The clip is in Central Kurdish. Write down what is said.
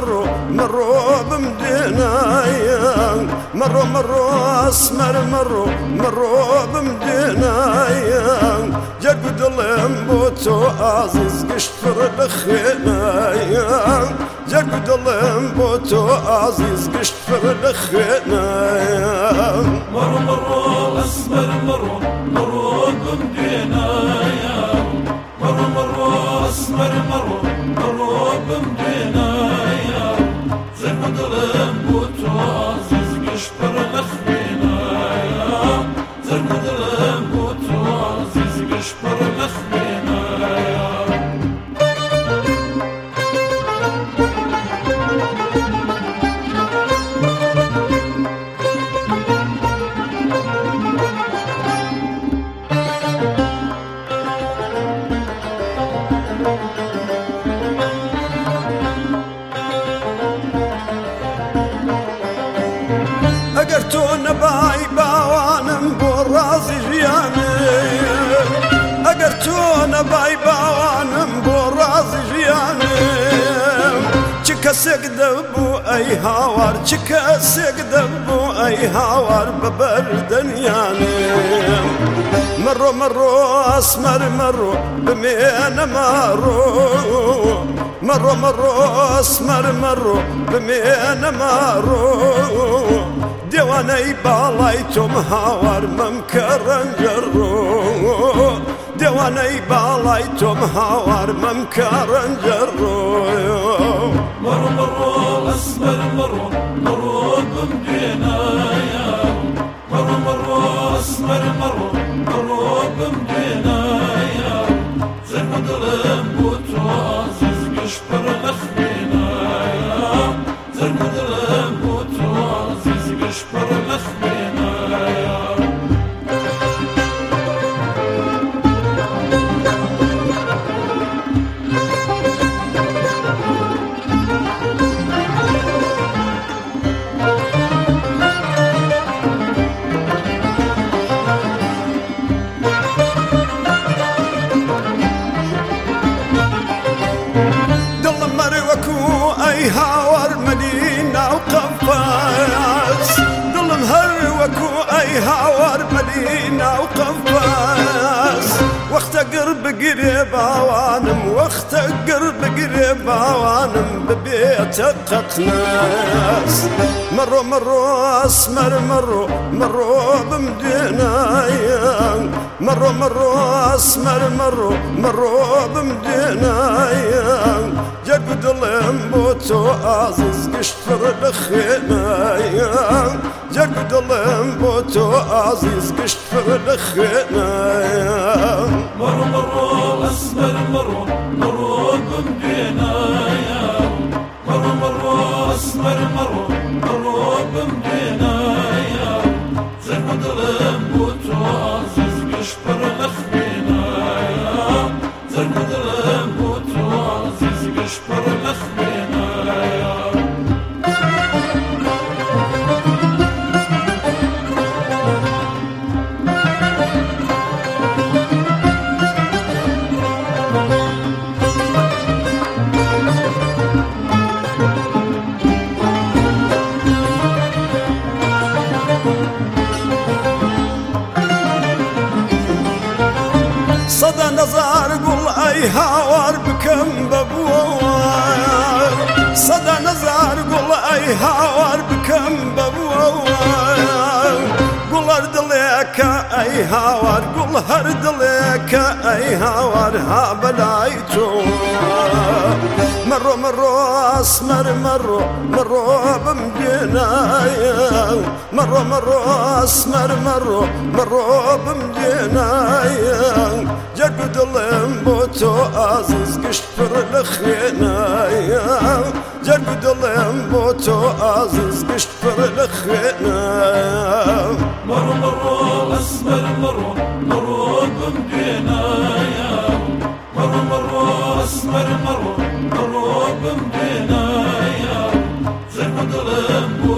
مروا بمدينايا مروا اسمر مروا بمدينايا جرقد اللمبوتو عزيز قشفر لخينايا جرقد اللمبوتو عزيز قشفر لخينايا مروا اسمر مروا بمدينايا مروا اسمر مروا بمدينايا جرقد اللمبوتو عزيز قشفر لخينايا جرقد اللمبوتو عزيز قشفر لخينايا اقرتون باي باوانم برازي جياني اقرتون باي باوانم برازي جياني چکسک دبو ای هاوار چکسک دبو ای هاوار ببردنیاني مرو اسمر بمين مرو اسمر بمين ديواني بالايتم هاوار ممكرن جرو ديواني بالايتم هاوار ممكرن جرو مروا اسمر مروا بمدينايا مروا اسمر مروا بمدينايا جرقد اللمبوتو عزيز قشفر لخينايا جرقد اللمبوتو عزيز قشفر لخينايا اي هاور مدينة وقفاز ظلم هروكو اي هاور مدينة وقفاز وقت قرب قريب عوانم وقت قرب قريب عوانم ببيت قطناس مروا اسمر مروا بمدينايا مروا اسمر مروا بمدينايا جرقد اللمبوتو عزيز قشفر لخينايا جرقد اللمبوتو عزيز قشفر لخينايا مروا اسمر مروا بمدينايا مروا اسمر مروا بمدينايا جرقد اللمبوتو عزيز قشفر لخينايا جرقد اللمبوتو عزيز قشفر لخينايا صدى نظر قل اي هاور بكم ببوار صدى نظر قل اي هاور بكم ببوار قل هرد لك اي هاور قل هرد لك اي هاور ها بلايتو مروا اسمر مروا بمدينايا مروا اسمر مروا بمدينايا جرقد اللمبوتو عزيز قشفر لخينايا جرقد اللمبوتو عزيز قشفر لخينايا مروا اسمر مروا بمدينايا مروا اسمر مروا بمدينايا جرقد اللمبوتو